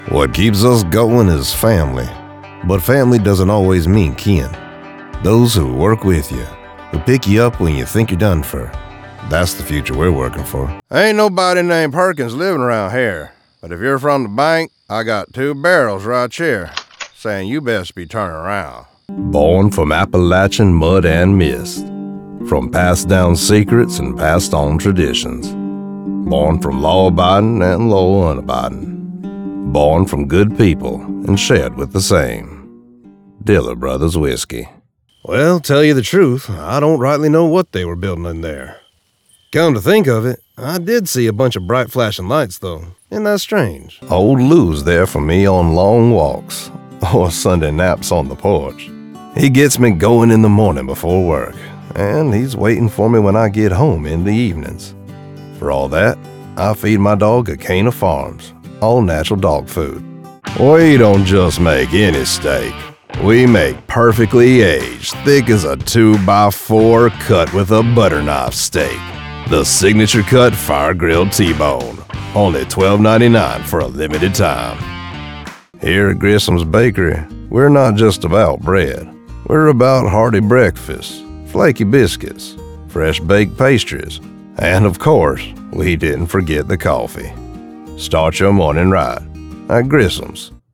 What keeps us going is family. But family doesn't always mean kin. Those who work with you, who pick you up when you think you're done for. That's the future we're working for. Ain't nobody named Perkins living around here. But if you're from the bank, I got 2 barrels right here, saying you best be turning around. Born from Appalachian mud and mist. From passed down secrets and passed on traditions. Born from law-abiding and law-unabiding. Born from good people and shared with the same. Diller Brothers Whiskey. Well, tell you the truth, I don't rightly know what they were building in there. Come to think of it, I did see a bunch of bright flashing lights, though. Isn't that strange? Old Lou's there for me on long walks, or Sunday naps on the porch. He gets me going in the morning before work, and he's waiting for me when I get home in the evenings. For all that, I feed my dog at Cana Farms, all natural dog food. We don't just make any steak. We make perfectly aged, thick as a 2x4 cut with a butter knife steak. The signature cut fire-grilled T-bone. Only $12.99 for a limited time. Here at Grissom's Bakery, we're not just about bread. We're about hearty breakfasts, flaky biscuits, fresh baked pastries, and of course, we didn't forget the coffee. Start your morning right at Grissom's.